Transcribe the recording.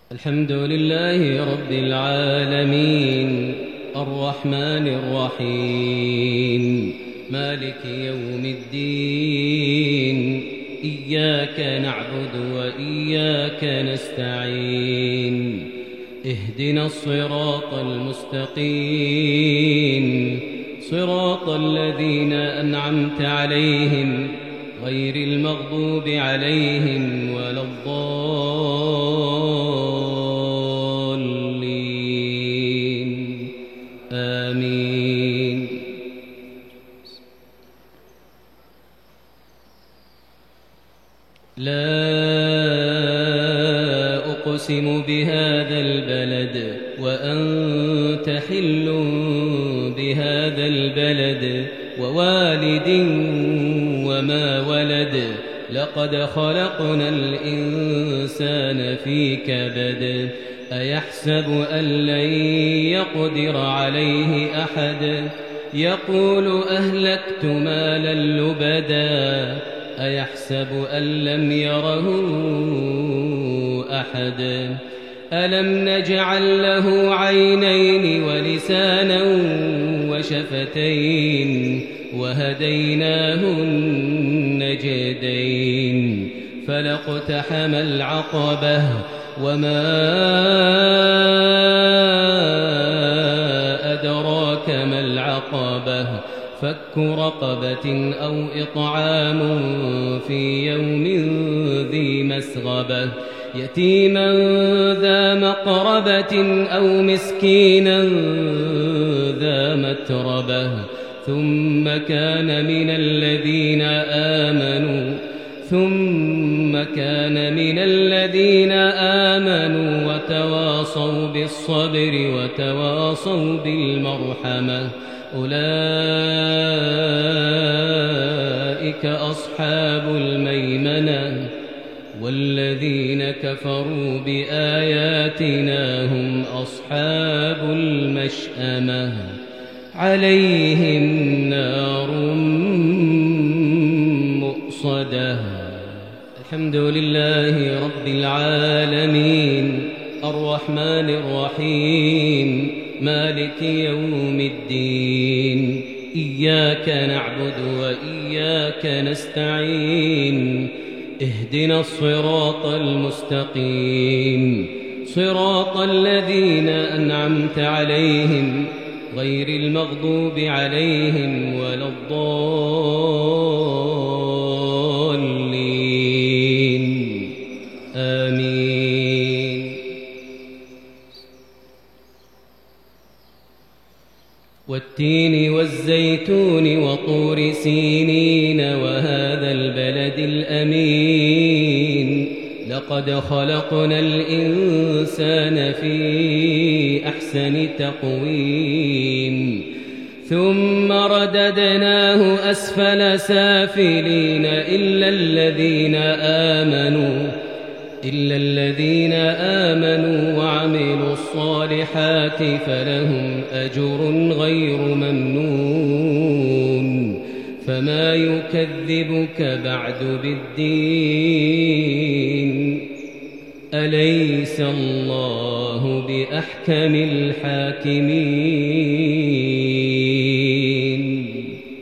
الحمد لله رب العالمين الرحمن الرحيم مالك يوم الدين إياك نعبد وإياك نستعين اهدنا الصراط المستقيم صراط الذين أنعمت عليهم غير المغضوب عليهم ولا الضالين آمين. لا أقسم بهذا البلد وأنت حل بهذا البلد ووالد وما ولد لقد خلقنا الإنسان في كبد أيحسب أن لن يقدر عليه أحد يقول أهلكت مالا لبدا أيحسب أن لم يره أحد ألم نجعل له عينين ولسانا وشفتين وهديناه النجدين فلاقتحم العقبة وما أدراك ما العقبة فك رقبة أو إطعام في يوم ذي مسغبة يتيما ذا مقربة أو مسكينا ذا متربة ثم كان من الذين آمنوا وتواصوا بالصبر وتواصوا بالمرحمة أولئك أصحاب الميمنة والذين كفروا بآياتنا هم أصحاب المشأمة عليهم نار مؤصدة. الحمد لله رب العالمين الرحمن الرحيم مالك يوم الدين إياك نعبد وإياك نستعين اهدنا الصراط المستقيم صراط الذين أنعمت عليهم غير المغضوب عليهم ولا الضالين آمين. والتين والزيتون وطور سينين وهذا البلد الأمين لقد خلقنا الإنسان في أحسن تقويم ثم رددناه أسفل سافلين إلا الذين آمنوا وعملوا الصالحات فلهم أجر غير ممنون فما يكذبك بعد بالدين أليس الله بأحكم الحاكمين.